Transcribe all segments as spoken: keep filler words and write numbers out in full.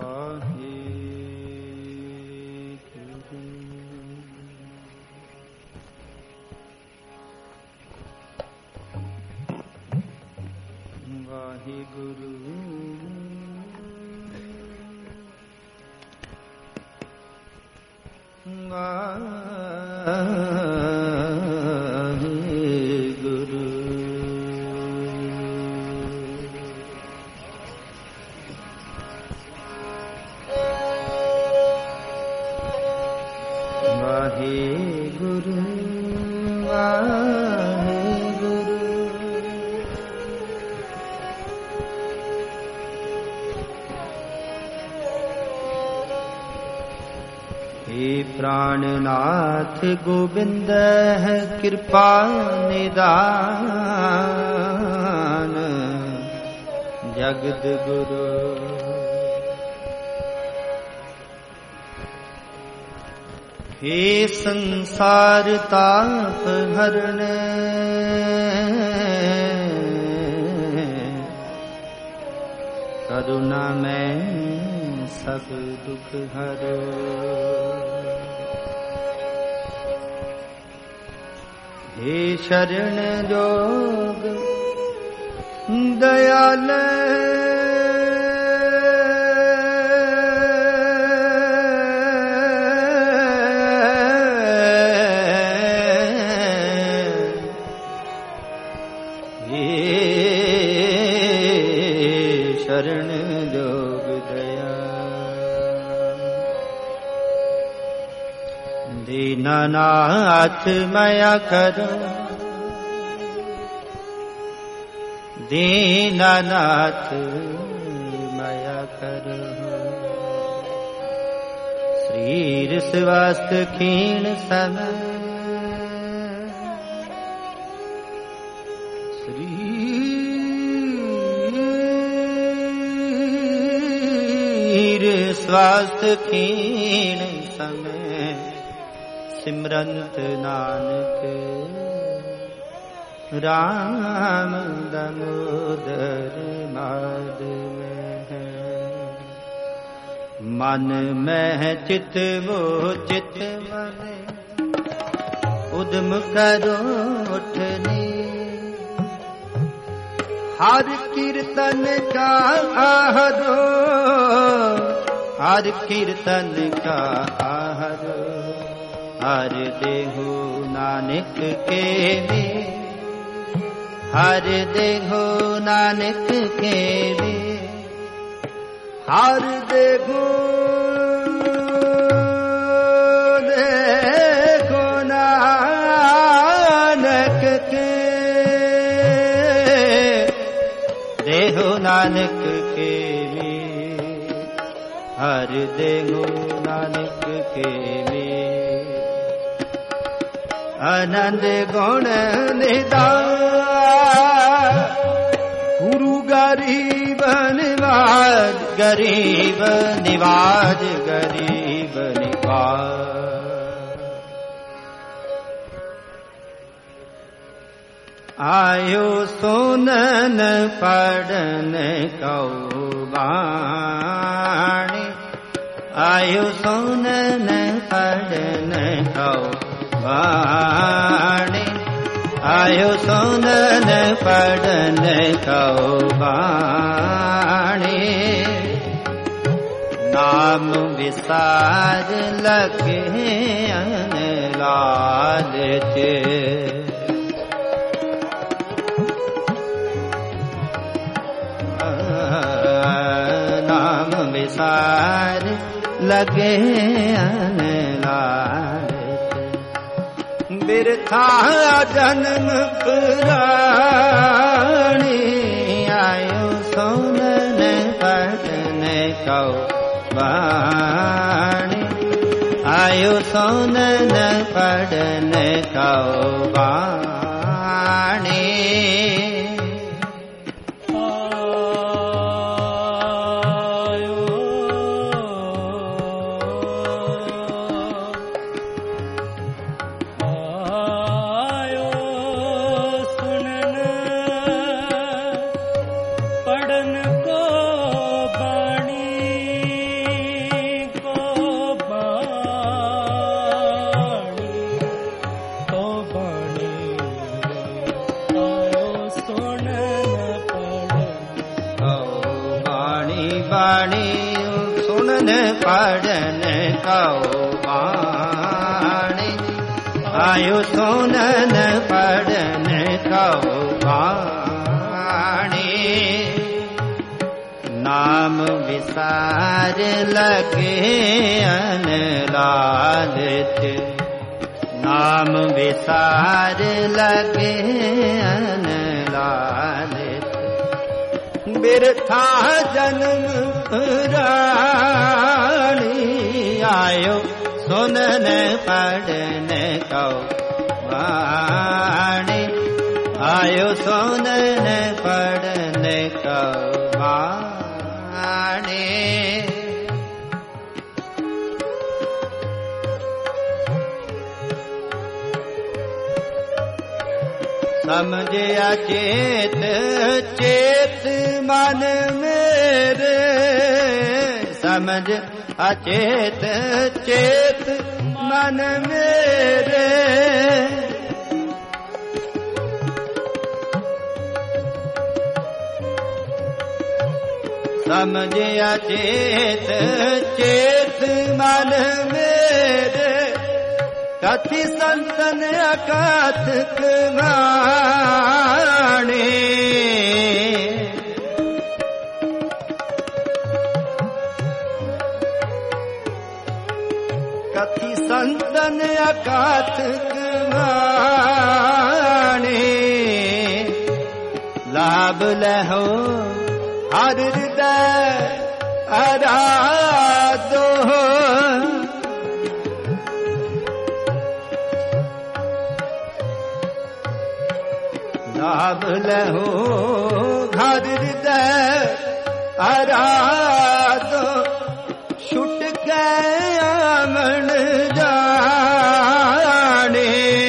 प्राणनाथ गोविंद है कृपा निदान जगत गुरु। हे संसार ताप हरने करुणा में सब दुख हरो। हे शरण जोग दयाल हे शरण जोग दयाल दीननाथ माया करो दीननाथ माया करो। शरीर स्वास्थ्य क्षीण समय शरीर स्वास्थ्य क्षीण समय सिमरंत नानक राम दामोदर माधव है। मन में चित वो चित मने उद्यम करो उठने हर कीर्तन का आहरो हर कीर्तन का आहरो। हर देहु नानक के वे हर देहु नानक के वे हर देहु देखो नानक के देहु नानक के वे हर देहु नानक के वे। आनंद गुण निधान गुरु गरीब निवाज गरीब निवाज गरीब निवाज। आयो सुनन पढ़न कौबाणी आयो सुनन पढ़न कौ वाणी आयो सुनन पढ़न कौ वाणी। नाम विसार लगे लालच नाम विसार लगे लालच। बिरथा जन्म पुराणी आयो सुनन पढ़न कौ वाणी आयो सुनन पढ़न कौ वाणी। पढ़न को बाणी बाणी सुनन पढ़न कहो बाणी आयो सुनन पढ़न कहो बाणी नाम विसार लगे अनलालित नाम विसार लगे अनलालित बिरथा जन्म रानी आयो सुनन पढ़न कहो बाणी आयो सुनन पढ़न कहो बाणी समझे अचेत चेत मन मेरे समझ अचेत चेत मन मेरे समझे अचेत चेत मन मेरे कथि संतन अकथक वाणी कथि संतन अकथक वाणी लाभ लहो हर हृदय आराधो लाभ लहो हर हृदय आराधो छुट गए मन जाने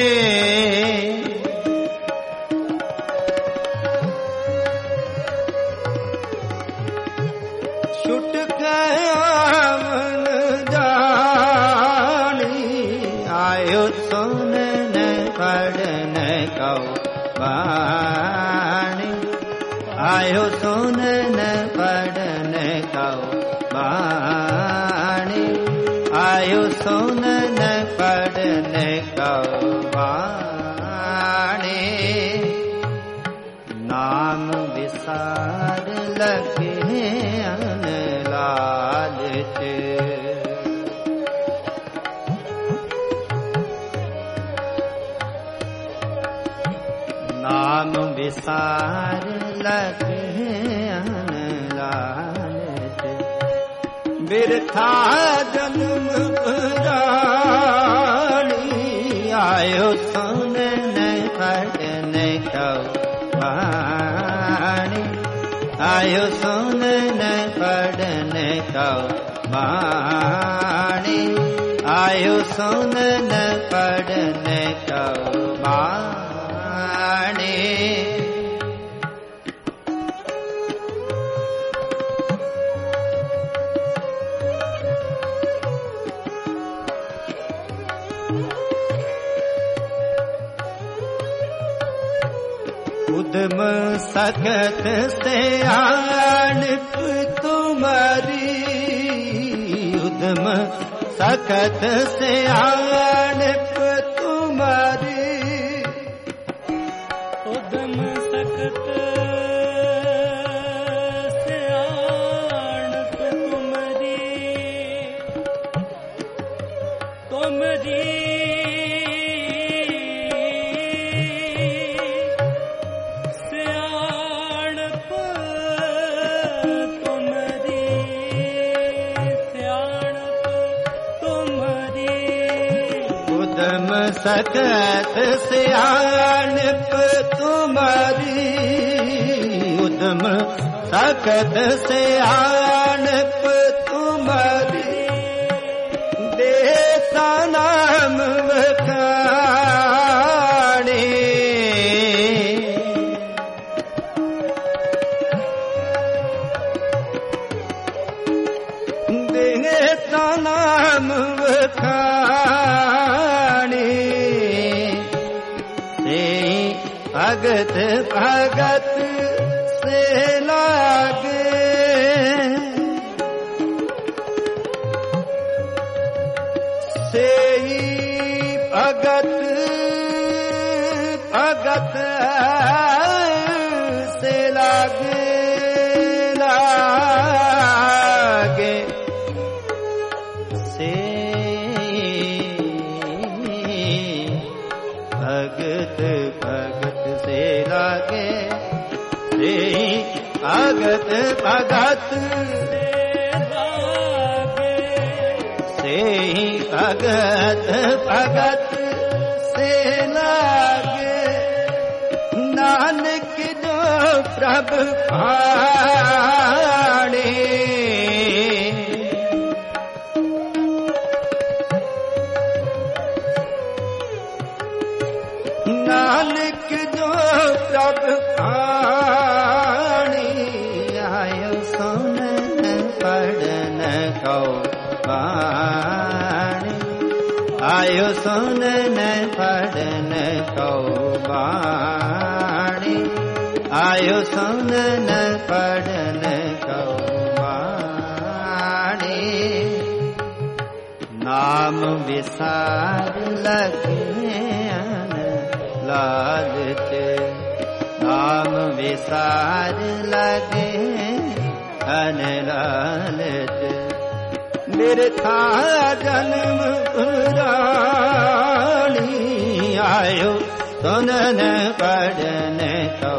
छुट गए मन जाने आयो सुनन पढ़न कहो बाणी आयो सुनन पढ़न कहो बाणी आयो सुनन पढ़न कहो बाणी नाम विसार लगे अनलालित नाम विसार लगे अनलालित बिरथा जन्म रानी आयो सुनन पढ़न कहो बाणी आयो सुनन पढ़न कहो बाणी आयो सुनन पढ़न कहो बाणी उद्यम सखत से आणप तुम्हारी उद्यम सखत से आणप तुम्हारी उद्यम सखत से आणप तुम्हारी तुम्हारी सकत सियाणप तुम्हारी उद्यम सकत सियाणप तुम्हारी देता नाम वखाणे देता नाम वखाणे भगत भगत से लागे भगत भगत से लागे लागे से भगत भगत से लागे से भगत भगत से भगत भगत से लागे नानक जो प्रभु भाणे नानक जो प्रभु भाणे आयो सुनन पढ़न को बाणी आयो सुनन पढ़न को बाणी आयो सुनन पढ़न को बाणी नाम विसार लगे लालच नाम विसार लगे अन लालच बिरथा जन्म पुराणी आयो सुनन पढ़न को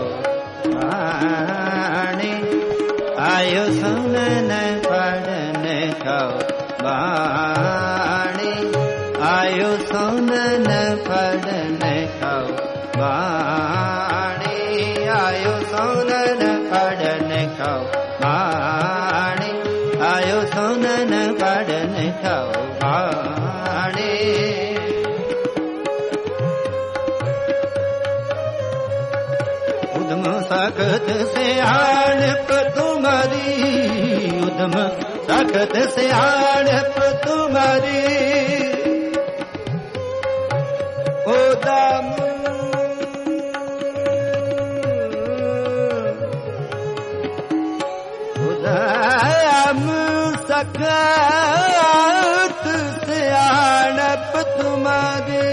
बाणी आयो सुनन पढ़न को बाणी आयो सुनन पढ़न को बाणी आयो सुनन पढ़न को बाणी आयो सुनन पढ़न को बाणी उधम सखत से आड़प तुम्हारी उधम सखत से आड़प तुम्हारी उदम उदम सकत से आड़प तुम्हारी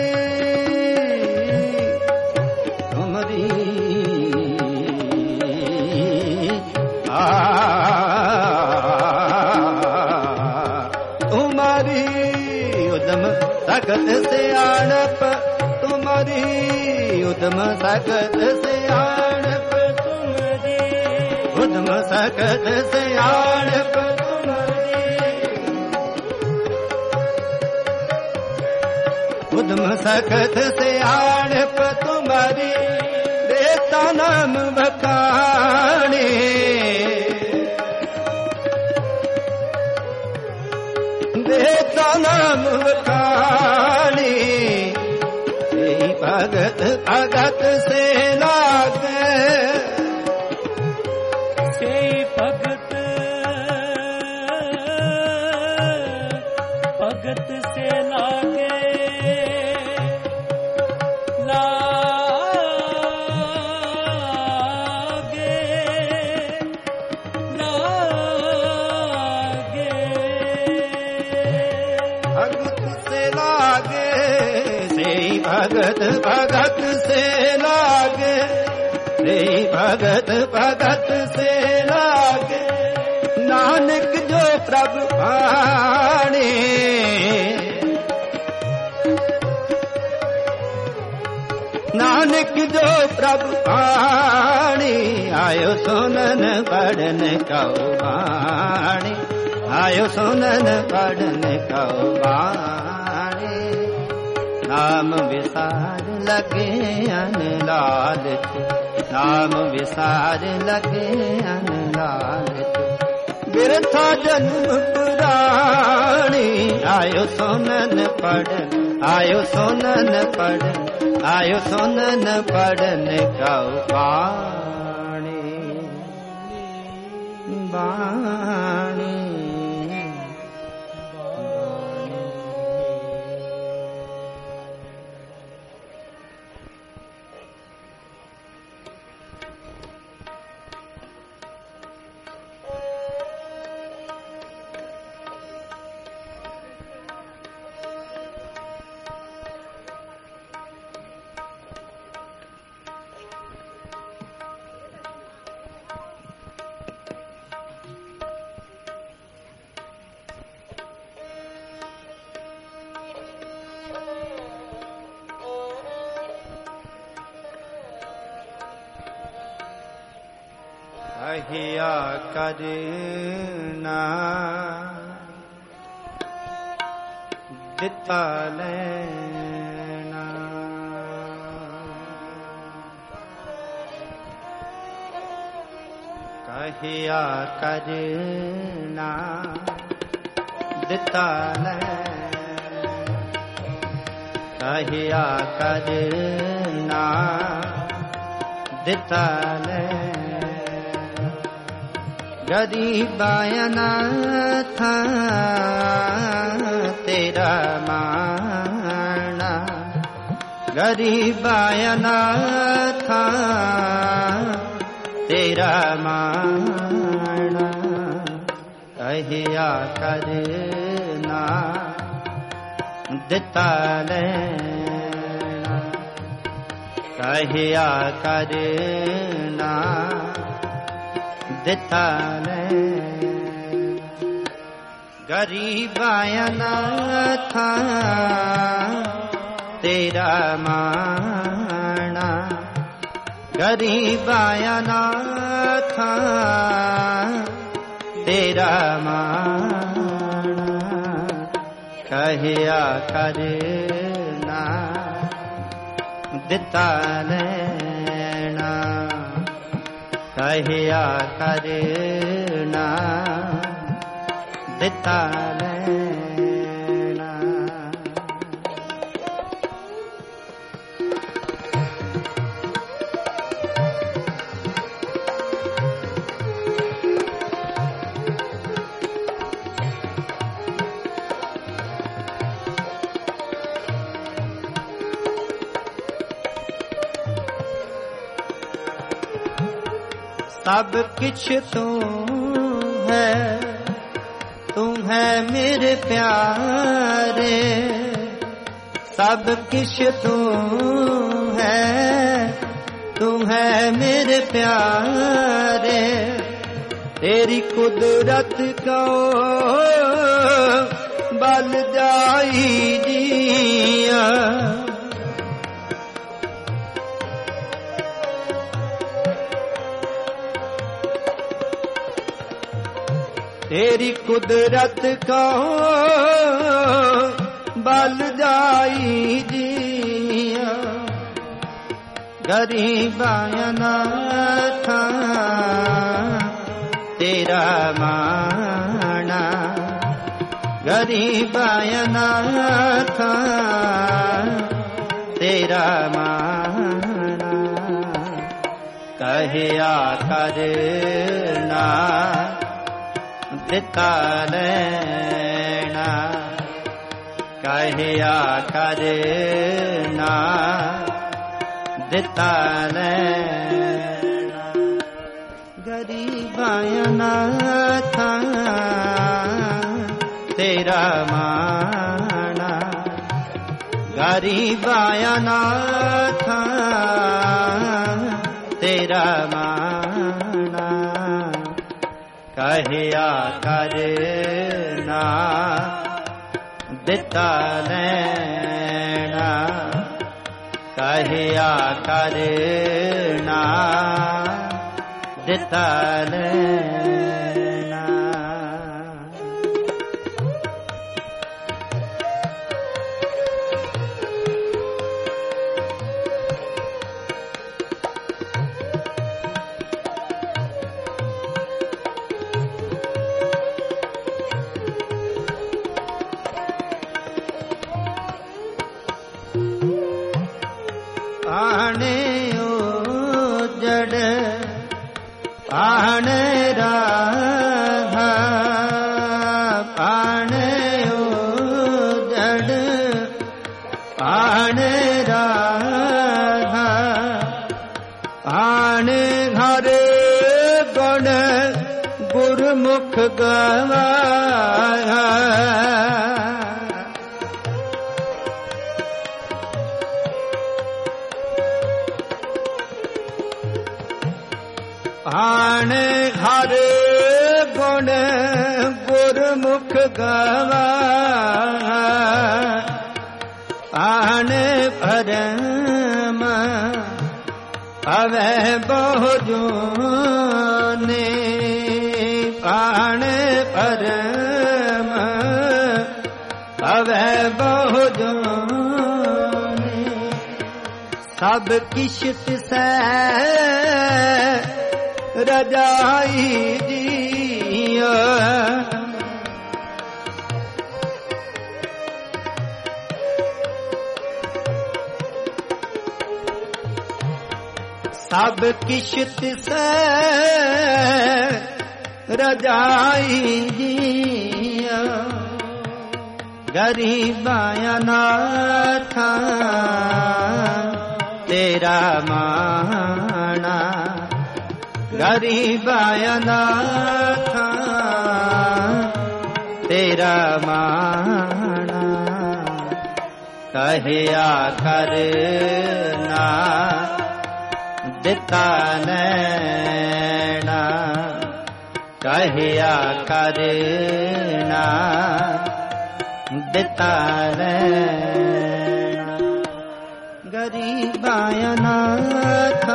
तुम्हारी आ तुम्हारी उदम सकत से आड़प तुम्हारी उदम सकत से आड़प तुम्हारी उदम सकत से आड़प उदम सकत से आड़प तुम्हारी देता नाम बखाने देता नाम बखाने भगत भगत से लागे से भगत भगत से लागे लागे लागे भगत से लागे से भगत भगत से लागे रे भगत भगत से लागे नानक जो प्रभु भाणे नानक जो प्रभु भाणे आयो सुनन पढ़न को बाणी आयो सुनन पढ़न को बाणी नाम विसार लगे अन लालच नाम विसार लगे अन लालच बिरथा जन्म पुराणी आयो सुनन पढ़न आयो सुनन पढ़न आयो सुनन पढ़न को बाणी बाणी कहिया करना दिता लेना, कहिया करना दिता लेना, कहिया करना दिता लेना। गरीबायना था तेरा माना, गरीबायना था तेरा माना, कहिया करना दिता लेना, कहिया करना दिता लेना। गरीबायना था तेरा माना, गरीबायना था तेरा माना, कहिया करना दिता लेना, कहिया करना दिता लेना। सब किछ तू है, तुम है मेरे प्यारे, सब किछ तू है, तुम है मेरे प्यारे। तेरी कुदरत को बल जाई जिया, तेरी कुदरत को बल जाई जिया। गरीबायना था तेरा माना, गरीबायना था तेरा माना, कहिया करना दिता लेना, कहिया करना दिता लेना। गरीबायना था तेरा माना, गरीबायना था तेरा माना, कहिया करना दिता लेना, कहिया करना दिता लेना। आने ओ जड़ आने राहा, आने ओ जड़ आने राहा, आने हरे गुण गुरमुख गवाया। आने हरे गुण गुरमुख गवाया, आने परम अवै बहु ने भवै बहु जोनि सब किश्त से रजाई जियो सब किश्त से रजाई जिया गरीबाया नाथा तेरा माना गरीबाया नाथा तेरा माना कहया करना दिता नैना कहया करना दिता नैना गरीबाया नाथा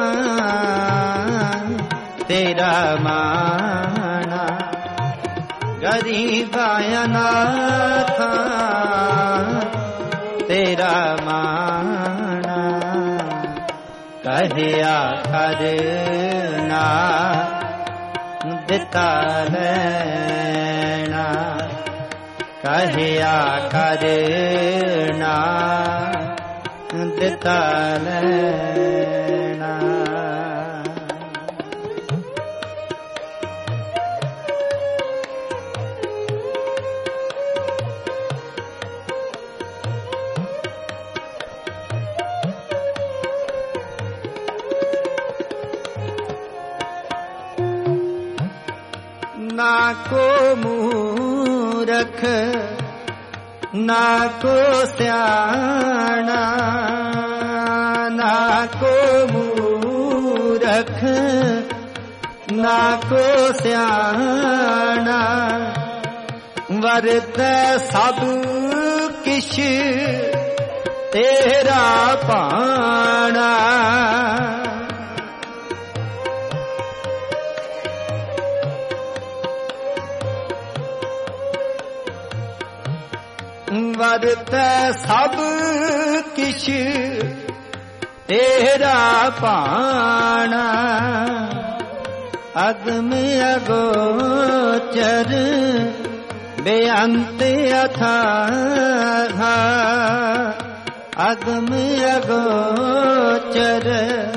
तेरा माना गरीबाया नाथा तेरा माना कहया करना दिता नैना कहया करना दिता नैना ना को मूरख ना को स्याणा ना को मूरख ना को स्याणा वरत सब किश तेरा पाना वरत सब किश तेरा पाना अगम अगोचर बेअंत अथाह अगम अगोचर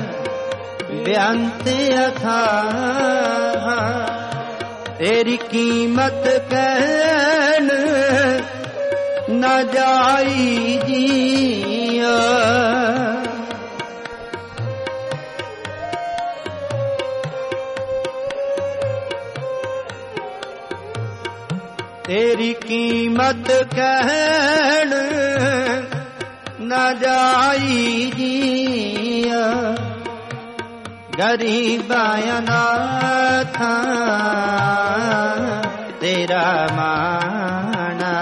बेअंत अथाह तेरी कीमत कहन न जाई जिया तेरी कीमत कहन न जाई जिया गरीबाया नाथा तेरा माना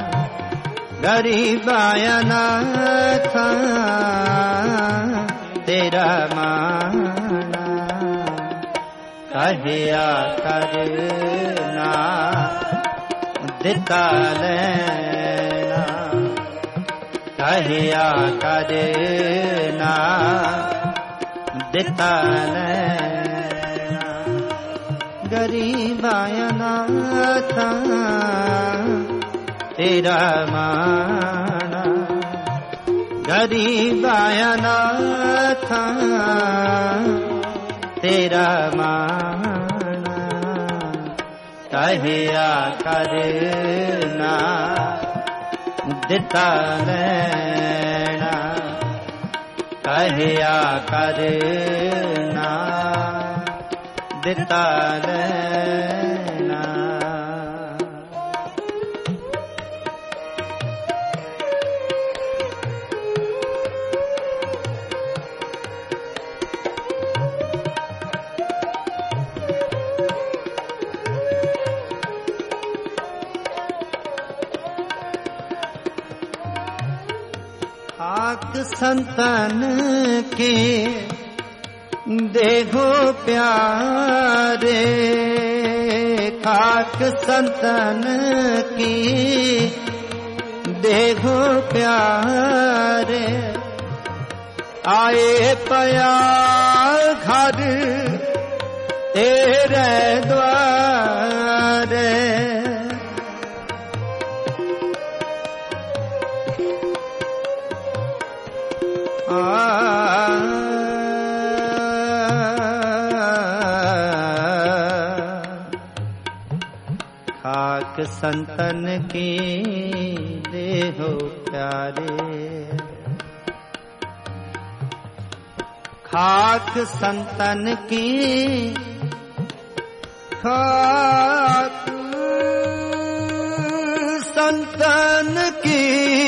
गरीबाया नाथा तेरा माना कहया करना दिता नैना कहया करना दिता नैना गरीबाया नाथा तेरा माना गरीबाया नाथा तेरा माना कहया करना दिता नैना कहया करना दिता नैना खाक संतन के देखो प्यारे खाक संतन की देखो प्यारे आए पया घर तेरे द्वारे खाक संतन की देहो प्यारे खाक संतन की खाक संतन की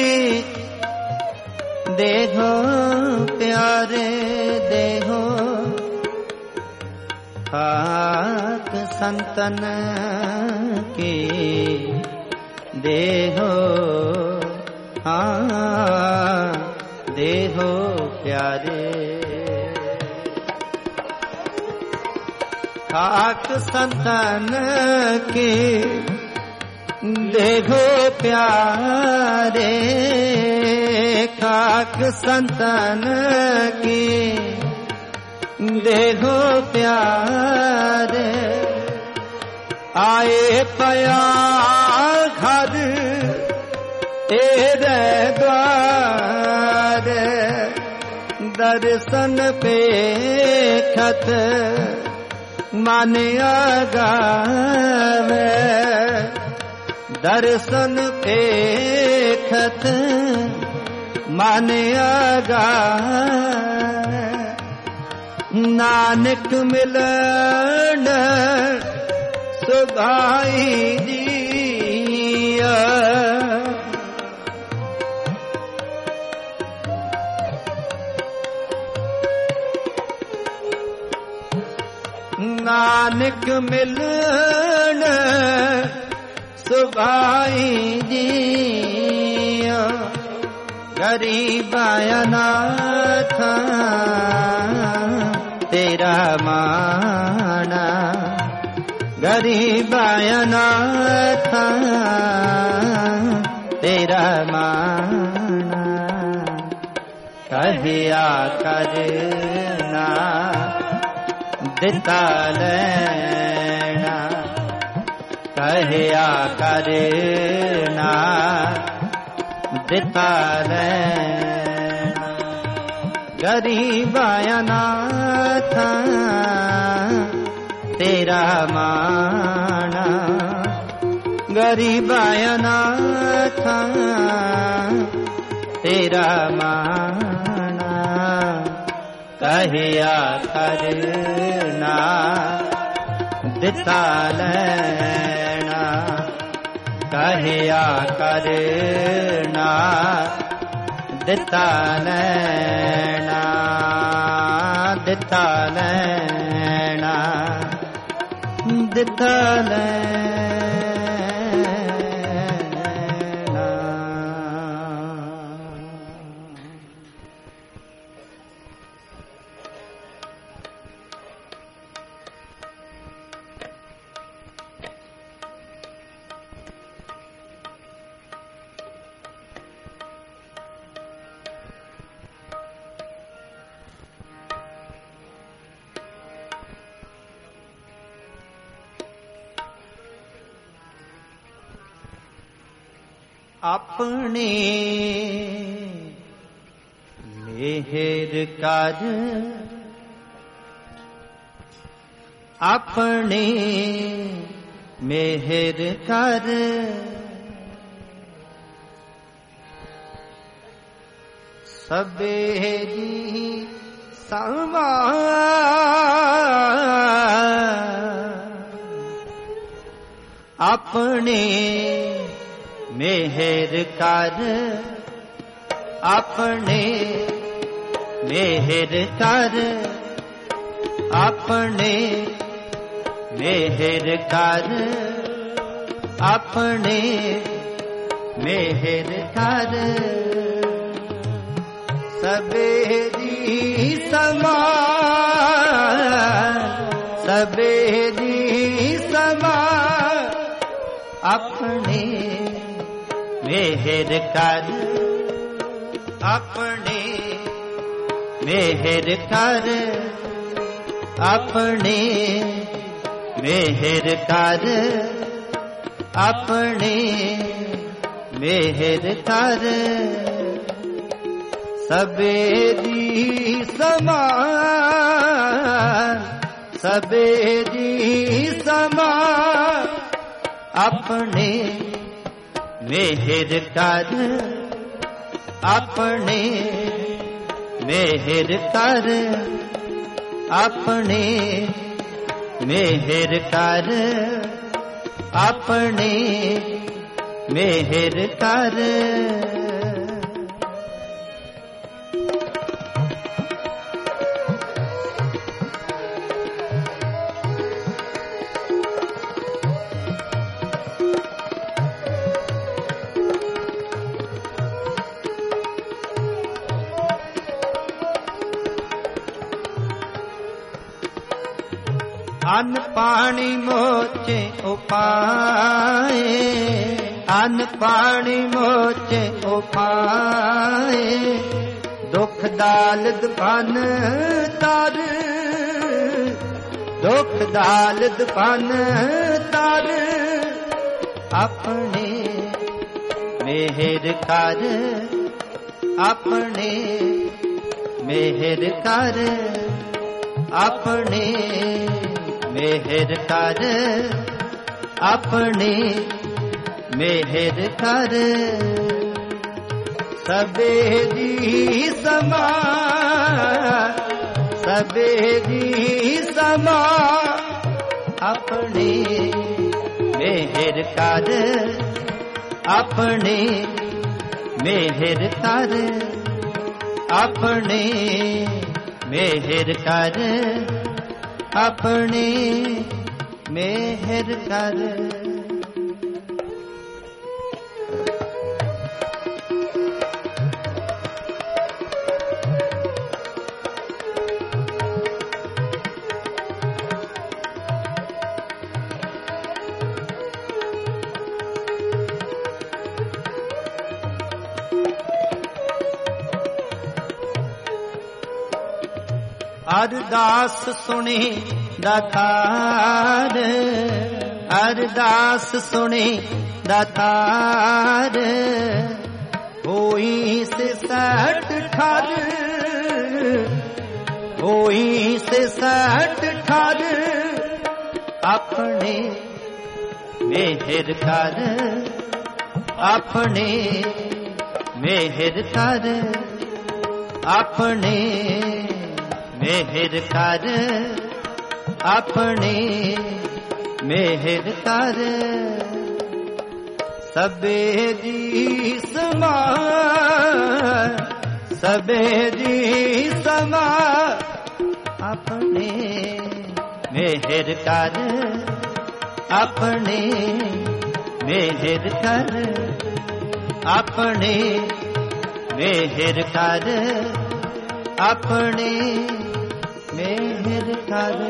देहो प्यारे देहो खाक संतन की देहो हाँ देहो प्यारे खाक संतन की देखो प्यारे खाक संतन की देखो प्यारे आए पया घर तेरे द्वारे दर्शन पे खत मन आगावे दर्शन पे खत मन आगावे नानक मिलन सुभाई जिया नानक मिलन सुभाई जिया गरीब अनाथ तेरा माना गरीब अनाथ तेरा माना कहिया करना दिता लेना कहिया करना दिता लेना गरीब अनाथ तेरा माना गरीब अनाथ तेरा माना कहिया करना दिता लेना कहिया करना दिता लेना दिता लेना दिता लेना अपने मेहर कर अपने मेहर कर सबेरी सवा अपने मेहर कर अपने मेहर कर अपने मेहर कर अपने मेहर कर सबेरी समा सबेरी समा अपने ਮਿਹਰ ਕਰ ਆਪਣੇ ਮਿਹਰ ਕਰ ਆਪਣੇ ਮਿਹਰ ਕਰ ਆਪਣੇ ਮਿਹਰ ਕਰ ਸਭੇ ਦੀ ਸਮਾਨ ਸਭੇ ਦੀ ਸਮਾਨ ਆਪਣੇ ਮਿਹਰ ਕਰ ਆਪਣੇ ਮਿਹਰ ਕਰ ਆਪਣੇ ਮਿਹਰ ਕਰ ਆਪਣੇ ਮਿਹਰ ਕਰ ਅਨ ਪਾਣੀ ਮੋਚੇ ਉਪਾਏ ਅਨ ਪਾਣੀ ਮੋਚੇ ਉਪਾਏ ਦੁਖ ਦਾਲਦ ਬਨ ਤਰ ਦੁਖ ਦਾਲਦ ਬਨ ਤਰ ਆਪਣੇ ਮਿਹਰ ਕਰ ਆਪਣੇ ਮਿਹਰ ਕਰ ਆਪਣੇ ਮਿਹਰ ਕਰ ਆਪਣੇ ਮਿਹਰ ਕਰ ਸਭੇ ਦੀ ਸਮਾ ਸਭੇ ਦੀ ਸਮਾ ਆਪਣੇ ਮਿਹਰ ਕਰ ਆਪਣੇ ਮਿਹਰ ਕਰ ਆਪਣੇ ਮਿਹਰ ਕਰ ਆਪਣੇ ਮਿਹਰ ਕਰ ਅਰਦਾਸ ਸੁਣੇ ਦਾਤਾਰ ਅਰਦਾਸ ਸੁਣੇ ਦਾਤਾਰ ਹੋਈ ਸੇ ਸੱਟ ਠਰ ਹੋਈ ਸੇ ਸੱਟ ਠਰ ਆਪਣੇ ਮਿਹਰ ਕਰ ਆਪਣੇ ਮਿਹਰ ਕਰ ਆਪਣੇ ਮਿਹਰ ਕਰ ਆਪਣੇ ਮਿਹਰ ਕਰ ਸਭੇ ਦੀ ਸਮਾ ਸਭੇ ਦੀ ਸਮਾ ਆਪਣੇ ਮਿਹਰ ਕਰ ਆਪਣੇ ਮਿਹਰ ਕਰ ਆਪਣੇ ਮਿਹਰ ਕਰ ਆਪਣੇ ਮਿਹਰ ਕਰ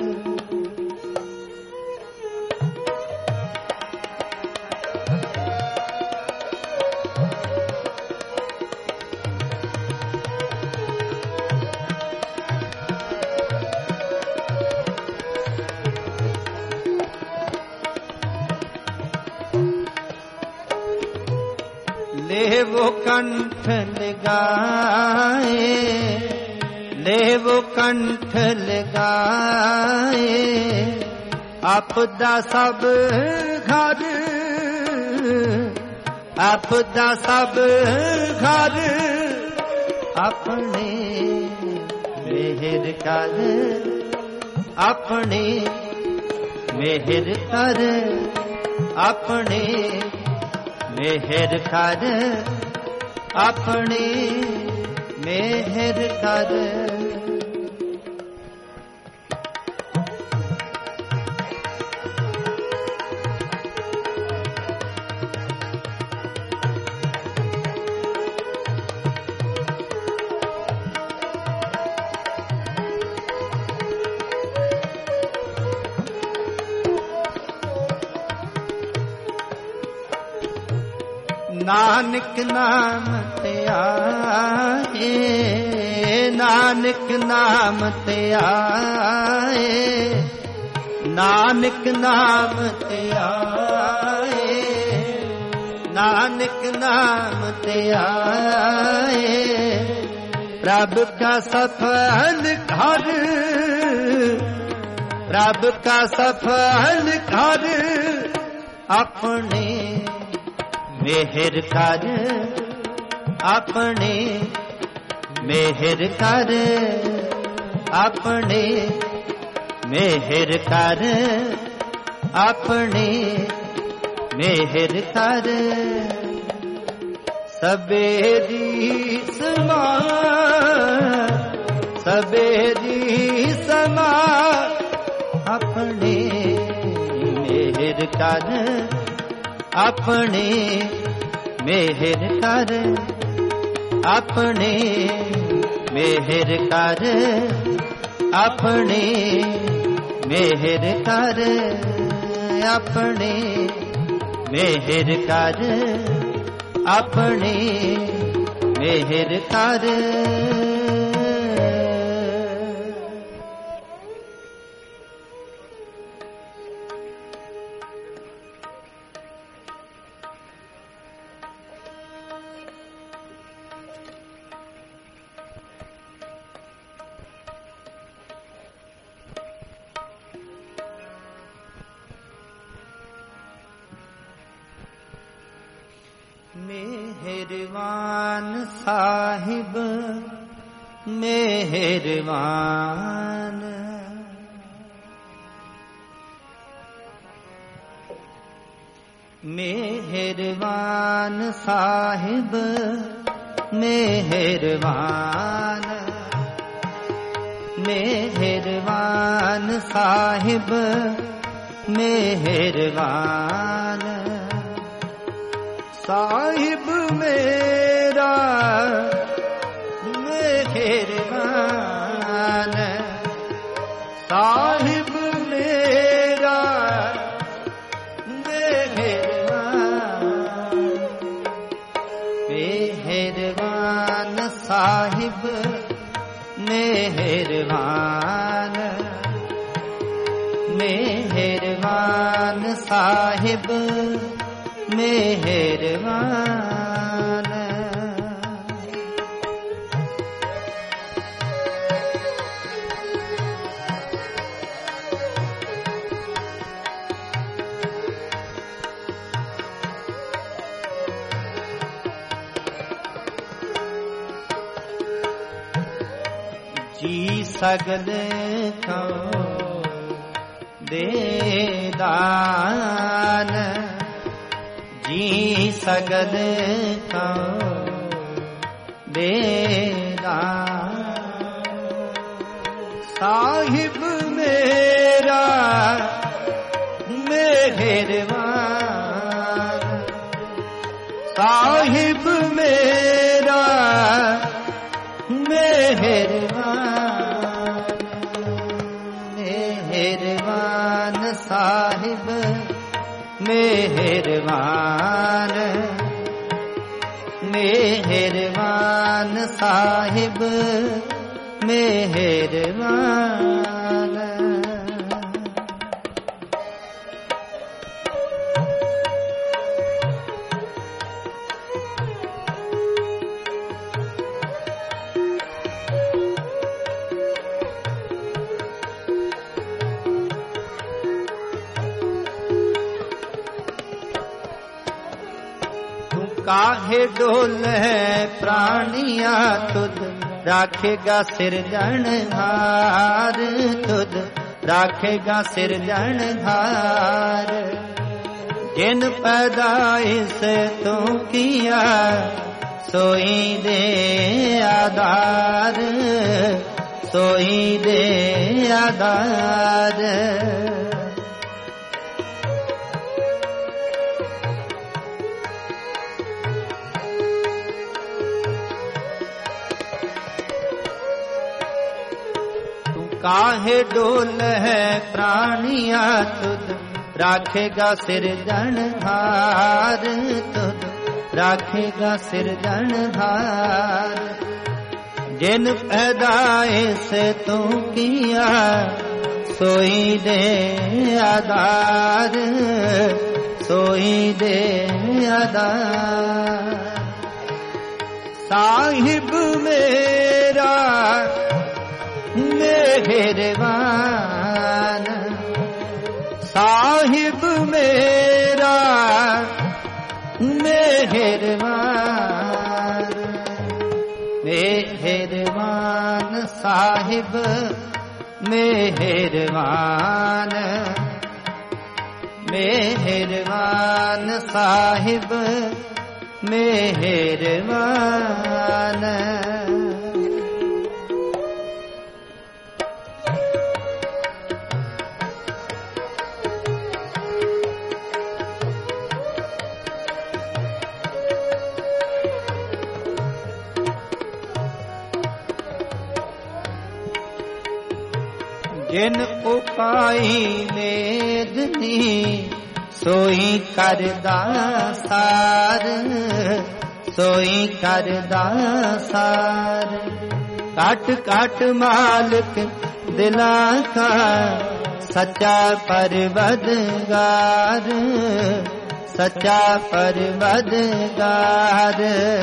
लेवो कंठ लगाए लेवो कंठ लगाए आपदा सब घर आपदा सब घर अपने मेहर कर अपने मेहर कर अपने मेहर कर अपने मेहर कर नानक नाम ते आए, नानक नाम ते आए, नानक नाम ते आए, नानक नाम ते आए। प्रभु का सफल घर, प्रभु का सफल घर, अपने मेहर कर, अपने मेहर कर, अपने मेहर कर, अपने मेहर कर। सबेरी समा, सबेरी समा, अपने मेहर कर, अपने मेहर कर, अपने मेहर कर, अपने मेहर कर, अपने मेहर कर, अपने मेहर कर। मेहरबान साहिब मेहरबान, मेहरबान साहिब मेहरबान, मेहरबान साहिब मेहरबान। साहिब मेरा मेहरबान, साहिब मेरा मेहरबान, मेहरबान साहिब मेहरबान, मेहरबान साहिब मेहरबान। जी सगल को दे दान, जी सगल को दे दान। साहिब मेरा मेहरबान, साहिब मेरा मेहरबान, मेहरबान साहिब मेहरबान, मेहरबान साहिब मेहरबान। काहे डोल है प्राणिया तुद राखेगा सिरजनहार, तुद राखेगा सिरजनहार। जिन पैदाइश तू किया सोई दे आधार, सोई दे आधार। काहे डोल है प्राणिया तुद राखेगा सिरजनहार, तुद राखेगा सिरजनहार। जिन पैदाए से तू किया सोई दे आधार, सोई दे आधार। साहिब मेरा मेहरबान, साहिब मेरा मेहरबान, मेहरबान साहिब मेहरबान, मेहरबान साहिब मेहरबान। जिन उपाई वेदनी सोई करदा सार, सोई करदा सार। काट काट मालिक दिला का सच्चा परवदगार, सच्चा परवदगार।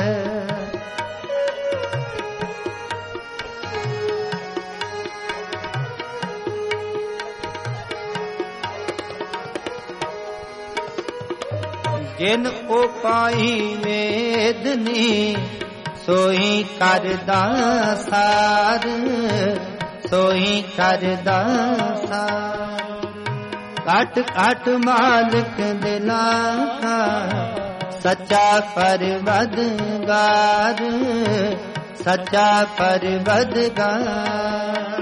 जिन उपाई वेदनी सोई करदा सार, सोई करदा सार। काट काट मालिक दिला का सच्चा परवदगार, सच्चा परवदगार।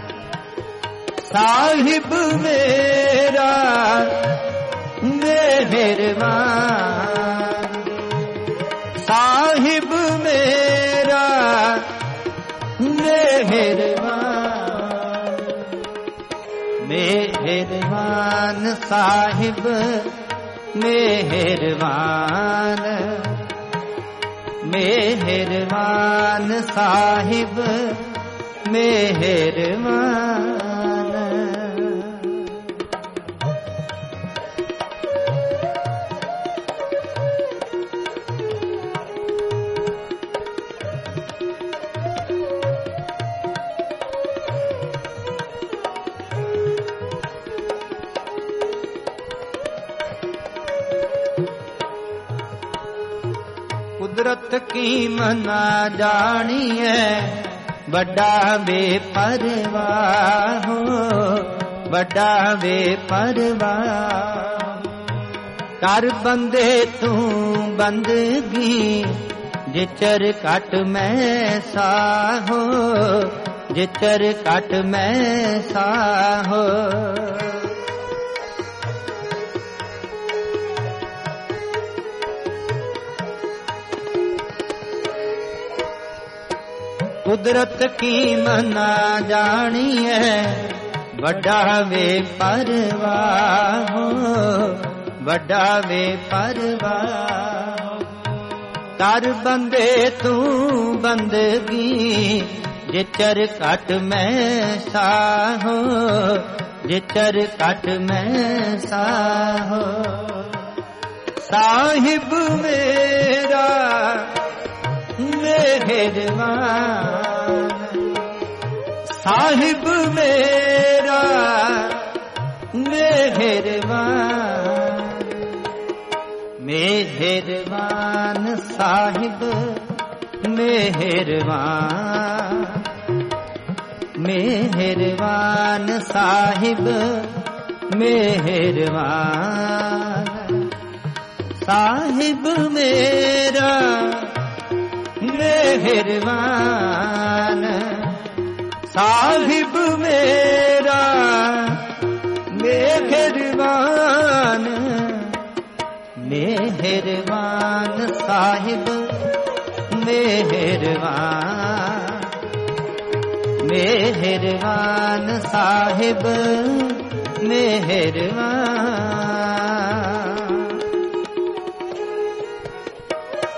साहिब मेरा मेहरबान, साहिब मेरा मेहरबान, मेहरबान साहिब मेहरबान, मेहरबान साहिब मेहरबान। कुदरत की मना जानिए बड़ा बेपरवाह हो, बड़ा बेपरवाह। कर बंदे तू बंदगी जिचर कट मैं साहो, जिचर कट मैं साहो। कुदरत की मना जानिए बड़ा वे परवाह हो, बड़ा वे परवाह। कर बंदे तू बंदगी जिचर कट मैं साहो, जिचर कट मैं साहो। साहिब मेरा मेहरबान, साहिब मेरा मेहरबान, मेहरबान साहिब मेहरबान, मेहरबान साहिब मेहरबान। साहिब मेरा मेहरबान, साहिब मेरा मेहरबान, मेहरबान साहिब मेहरबान, मेहरबान साहिब मेहरबान।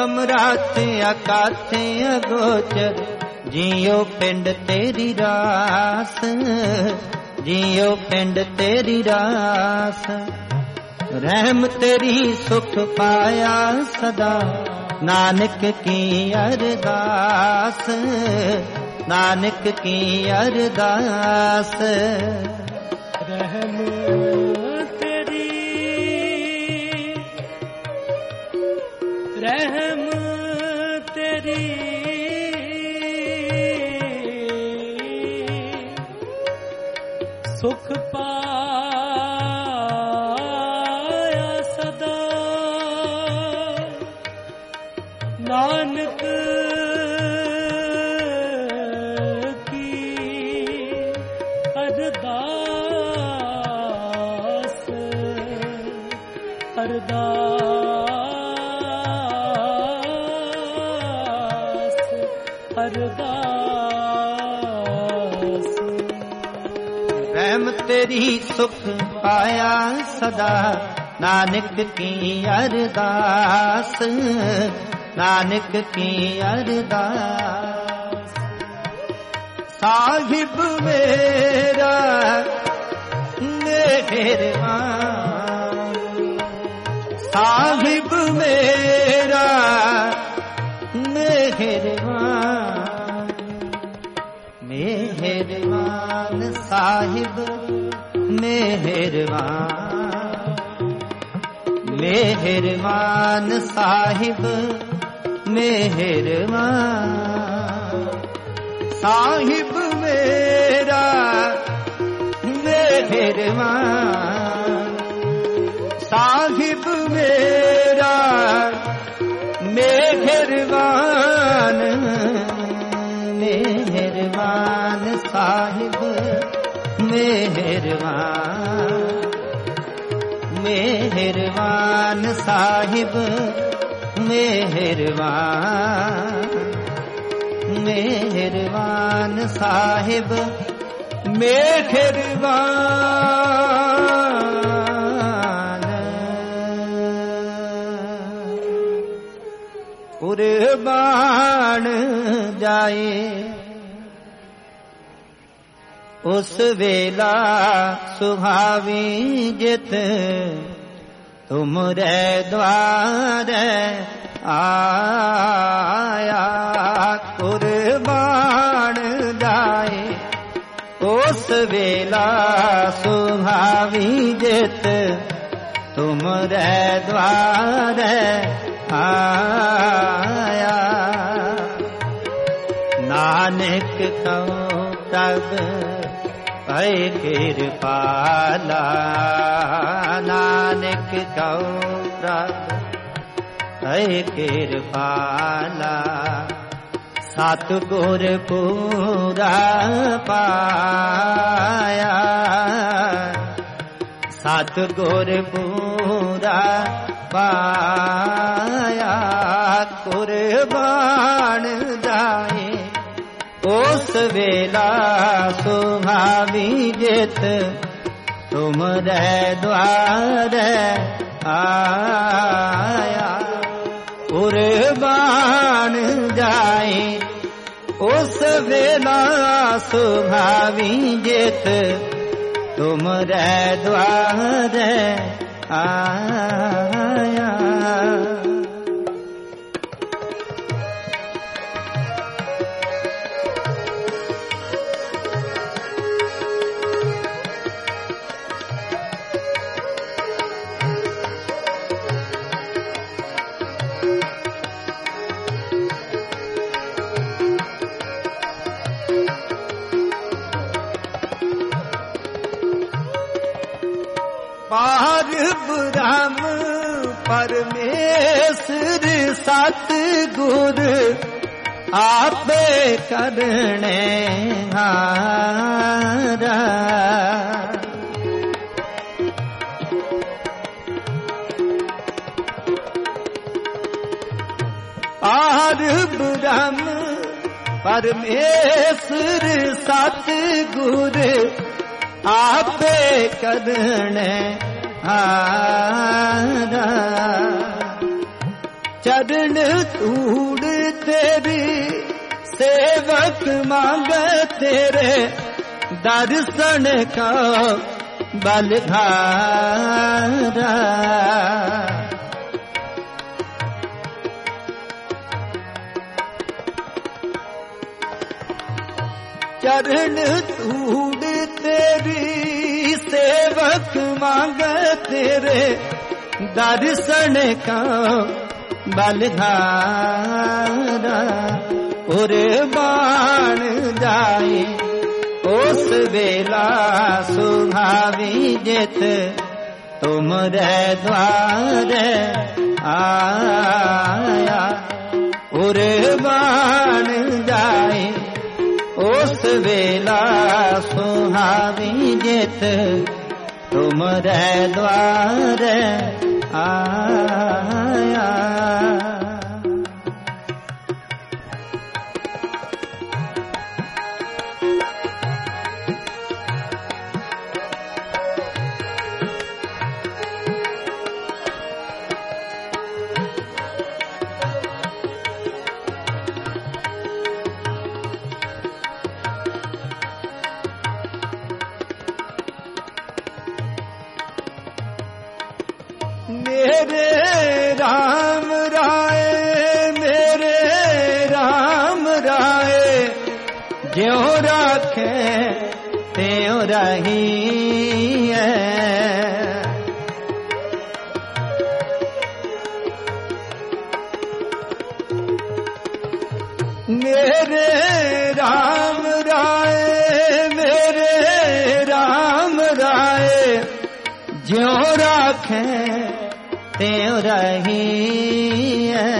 ਸਮਰਾਟ ਅਕਾਥ ਅਗੋਚਰ ਜਿਉ ਪਿੰਡ ਤੇਰੀ ਰਾਸ ਜਿਉ ਪਿੰਡ ਤੇਰੀ ਰਾਸ ਰਹਿਮ ਤੇਰੀ ਸੁਖ ਪਾਇਆ ਸਦਾ ਨਾਨਕ ਕੀ ਅਰਦਾਸ ਨਾਨਕ ਕੀ ਅਰਦਾਸ ਰਹਿਮ ਤੇਰੀ ਰਹਿਮ ਤੇਰੀ ਸੁਖ ਪਾਇਆ ਸਦਾ ਨਾਨਕ तेरी सुख पाया सदा नानक की अरदास नानक की अरदास साहिब मेरा मेहरबान साहिब मेरा मेहरबान मेहरबान साहिब मेहरबान मेहरबान साहिब मेहरबान साहिब मेरा मेहरबान साहिब मेरा मेहरबान मेहरबान साहिब मेहरबान मेहरबान साहिब मेहरबान मेहरबान साहिब मेहरबान कुर्बान जाए उस वेला सुहावी जित तुमरे द्वार आया कुर्बान जाए उस वेला सुहावी जित तुमरे द्वार आया नानक कहो तब भय कृपाला नानक कहो भय कृपाला सतगुर पूरा पाया सतगुर पूरा पाया कुर्बान जाए उस वेला सुहावी जित तुमरे द्वार आया कुर्बान जाए उस वेला सुहावी जित तुमरे द्वार आया पार ब्रह्म परमेश्वर सतगुर आपे करने हारा पार ब्रह्म परमेश्वर सतगुर आपे करने हारा चरण धूड़ तेरी सेवक मांगे तेरे दर्शन का बलधारा। चरण धूड़ तेरी सेवक मांगे तेरे दर्शन का बलधारा। कुर्बान जाए उस बेला सुहावी जित तुमरे द्वार आया। कुर्बान जाए उस बेला सुहावी जित तुमरे द्वार आया। मेरे राम राय मेरे राम राय ज्यों राखे त्यों रही है। मेरे राम राय मेरे राम राय ज्यों राखे त्यों रही है।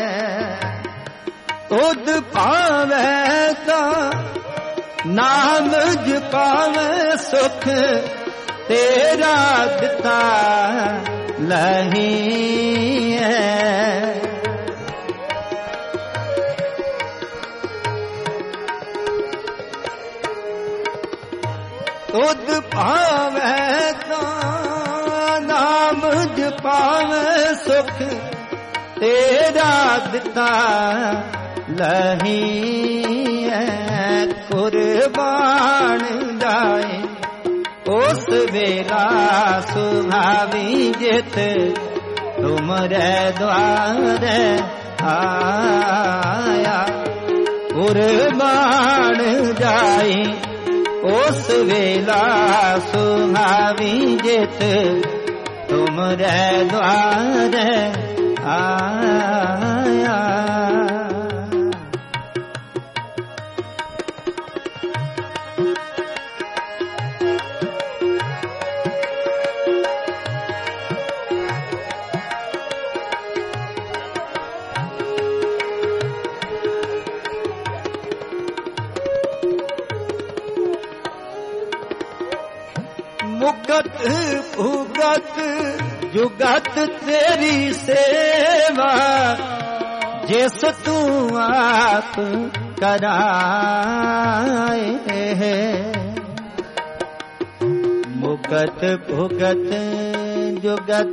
उद पावे का नाम जपावे सुख तेरा दिता लही है। उद पावे का नाम जपावे सुख तेरा दिता लही है। कुर्बान जाए उस बेला सुहावी जित तुमरे द्वार आया। कुर्बान जाए उस वेला सुहावी जित तुमरे द्वार आया। मुकत भुगत जुगत तेरी सेवा जिस तू आप कराए है। मुकत भुगत जुगत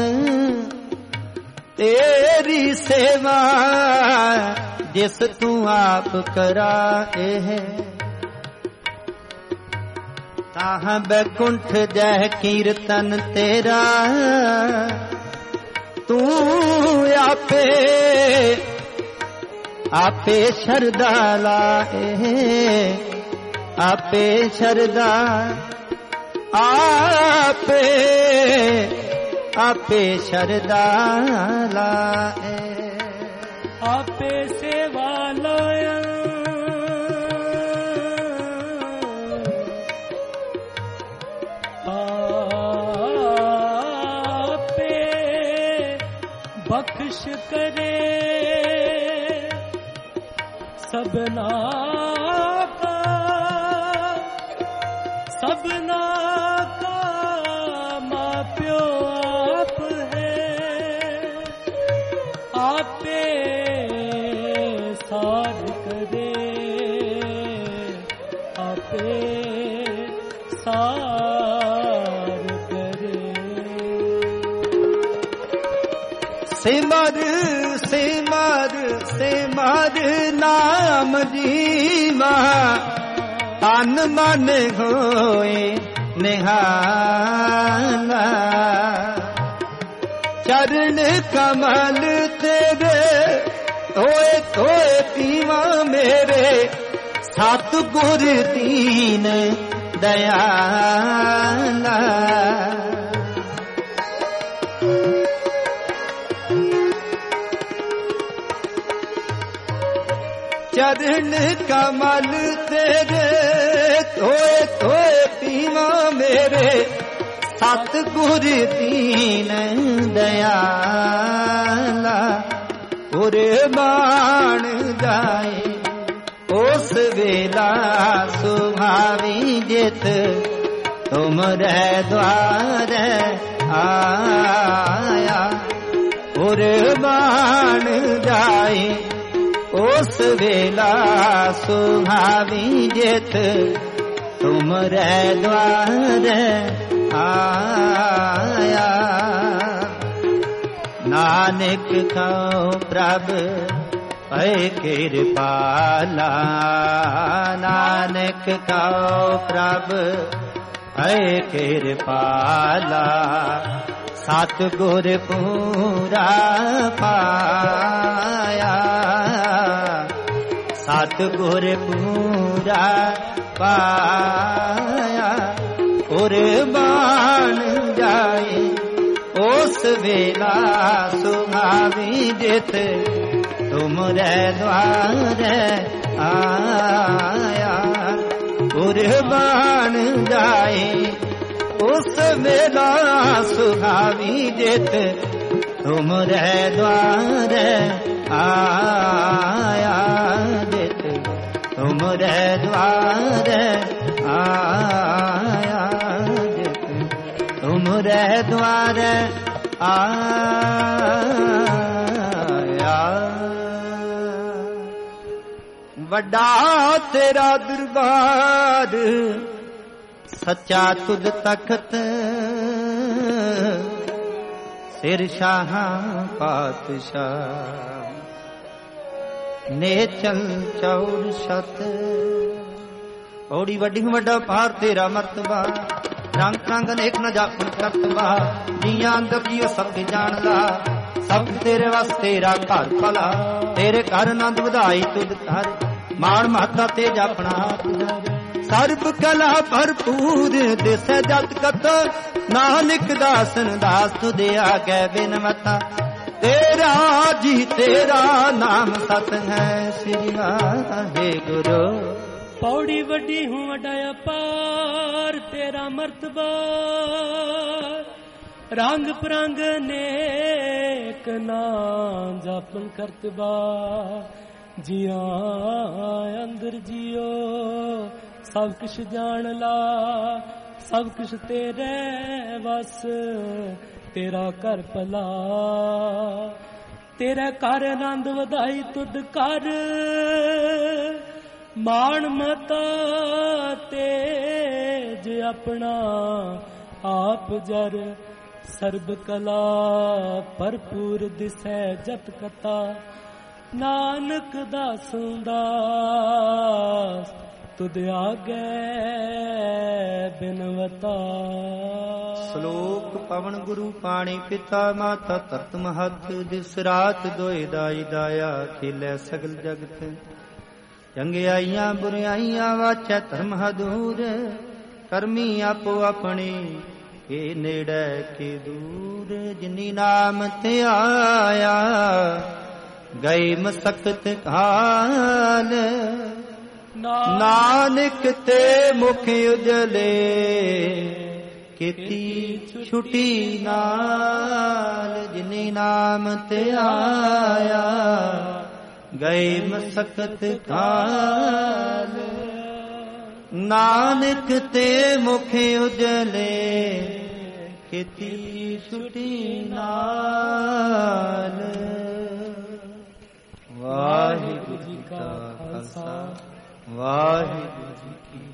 तेरी सेवा जिस तू आप कराए है। ताहाँ बैकुंठ जय कीर्तन तेरा तू आपे आपे शरदा लाए। आपे शरदा आपे आपे शरदा लाए। आपे सेवा लाया बख्श करे सबना का सबना का माँ प्यो आप है। आपे साध करे आपे साध ਸਿਮਰ ਸਿਮਰ ਸਿਮਰ ਨਾਮ ਜੀਵਾ ਤਨ ਮਨ ਹੋਏ ਨਿਹਾਲਾ ਚਰਨ ਕਮਲ ਤੇਰੇ ਤੋਏ ਤੋਏ ਪੀਵਾ ਮੇਰੇ ਸਤਿਗੁਰ ਦੀਨ ਦਇਆਲਾ ਚਰਨ ਕਮਲ ਤੇਰੇ ਤੋਏ ਤੋਏ ਪੀਵਾ ਮੇਰੇ ਸਤਿਗੁਰ ਦੀਨ ਦਇਆਲਾ ਕੁਰਬਾਨ ਜਾਏ ਉਸ ਵੇਲਾ ਸੁਭਾਵੀ ਜਿਤ ਤੁਮਰੇ ਦਵਾਰ ਆਇਆ ਕੁਰਬਾਨ ਜਾਏ ਉਸ ਵੇਲਾ ਸੁਭਾਵੀ ਜਿਤ ਤੁਮਰੇ ਦਵਾਰ ਆਇਆ ਨਾਨਕ ਕਉ ਪ੍ਰਭ ਭਇ ਕਿਰਪਾਲਾ ਨਾਨਕ ਕਉ ਪ੍ਰਭ ਭਇ ਕਿਰਪਾਲਾ ਸਤਿਗੁਰ ਪੂਰਾ ਪਾਇਆ ਸਤਿਗੁਰ ਪੂਰਾ ਪਾਇਆ ਕੁਰਬਾਨ ਜਾਏ ਉਸ ਵੇਲਾ ਸੁਭਾਵੀ ਜਿਤ ਤੁਮਰੇ ਦਵਾਰ ਆਇਆ ਕੁਰਬਾਨ ਜਾਏ ਉਸ ਵੇਲਾ ਸੁਭਾਵੀ ਜਿਤ ਤੁਮਰੇ ਦਵਾਰ ਆਇਆ ਜਿਤ ਤੁਮਰੇ ਦਵਾਰ ਆਇਆ ਜਿਤ ਤੁਮਰੇ ਦਵਾਰ ਆਇਆ ਵੱਡਾ ਤੇਰਾ ਦਰਬਾਰ ਸੱਚਾ ਤੁਧ ਤਖਤ ਸਿਰ ਸ਼ਾਹਾਂ ਪਾਤਸ਼ਾਹ ਨੇਚਲ ਚੌਰ ਛਤ ਔੜੀ ਵੱਡੀ ਵੱਡਾ ਭਾਰ ਤੇਰਾ ਮਰਤਬਾ ਰੰਗ ਰੰਗ ਅਨੇਕ ਨ ਜਾਪਨ ਕਰਤਬਾ ਜੀਆਂ ਅੰਦਰ ਜੀਓ ਸਭ ਜਾਣਦਾ ਸਭ ਤੇਰੇ ਵਸ ਤੇਰਾ ਘਰ ਭਲਾ ਤੇਰੇ ਘਰ ਆਨੰਦ ਵਧਾਈ ਤੁਧ ਘਰ ਮਾਣ ਮਹੱਤਾ ਤੇ ਜਾਪਣਾ ਸਰਬ ਕਲਾ ਭਰਪੂਰ ਦਿਸੈ ਜਤ ਕਤ ਨਾਨਕ ਦਾਸਨ ਦਾਸ ਤੁਧ ਆਗੇ ਬਿਨਵਤਾ ਤੇਰਾ ਜੀ ਤੇਰਾ ਨਾਮ ਸਤ ਹੈ ਸ੍ਰੀ ਵਾਹਿਗੁਰੂ ਪੌੜੀ ਵੱਡੀ ਹੂੰ ਵੱਡਾ ਅਪਾਰ ਤੇਰਾ ਮਰਤਬਾ ਰੰਗ ਪ੍ਰੰਗ ਨੇਕ ਨਾ ਜਾਪਨ ਕਰਤਬਾ ਜੀਆਂ ਅੰਦਰ ਜੀਓ ਸਭ ਕੁਛ ਜਾਣ ਲਾ ਸਭ ਕੁਛ ਤੇਰੇ ਵਸ ਤੇਰਾ ਘਰ ਭਲਾ ਤੇਰਾ ਘਰ ਆਨੰਦ ਵਧਾਈ ਤੁਧ ਕਰ ਮਾਣ ਮਤਾ ਤੇਜ ਆਪਣਾ ਆਪ ਜਰ ਸਰਬ ਕਲਾ ਭਰਪੂਰ ਦਿਸੈ ਜਤ ਕਤਾ ਨਾਨਕ ਦਾਸੁ ਦਾਸ ਤੁਧ ਆਗੇ ਬਿਨਵਤਾ ਸ਼ਲੋਕ ਪਵਨ ਗੁਰੂ ਪਾਣੀ ਪਿਤਾ ਮਾਤਾ ਧਰਤ ਮਹੱਤ ਦਿਸ ਰਾਤ ਦੋਇ ਦਾਈ ਦਾਇਆ ਖੇਲੇ ਸਗਲ ਜਗਤ ਚੰਗਿਆਈਆਂ ਬੁਰਿਆਈਆਂ ਵਾਚੈ ਧਰਮ ਹਦੂਰ ਕਰਮੀ ਆਪੋ ਆਪਣੀ ਕੇ ਨੇੜੇ ਕੇ ਦੂਰ ਜਿਨੀ ਨਾਮ ਤੇ ਆਇਆ ਗਈ ਮਸਕਤ ਕਾਲ ਨਾਨਕ ਤੇ ਮੁਖ ਉਜਲੇ ਕੀਤੀ ਛੁਟੀ ਨਾਲ ਜਿਨੀ ਨਾਮ ਤੇ ਆਇਆ ਗਏ ਮਸਕਤ ਕਾਲ ਨਾਨਕ ਤੇ ਮੁਖ ਉਜਲੇ ਕੀਤੀ ਛੁਟੀ ਨਾਲ ਵਾਹਿਗੁਰੂ ਜੀ ਕਾ ਖਾਲਸਾ ਵਾਹਿਗੁਰੂ ਜੀ ਕੀ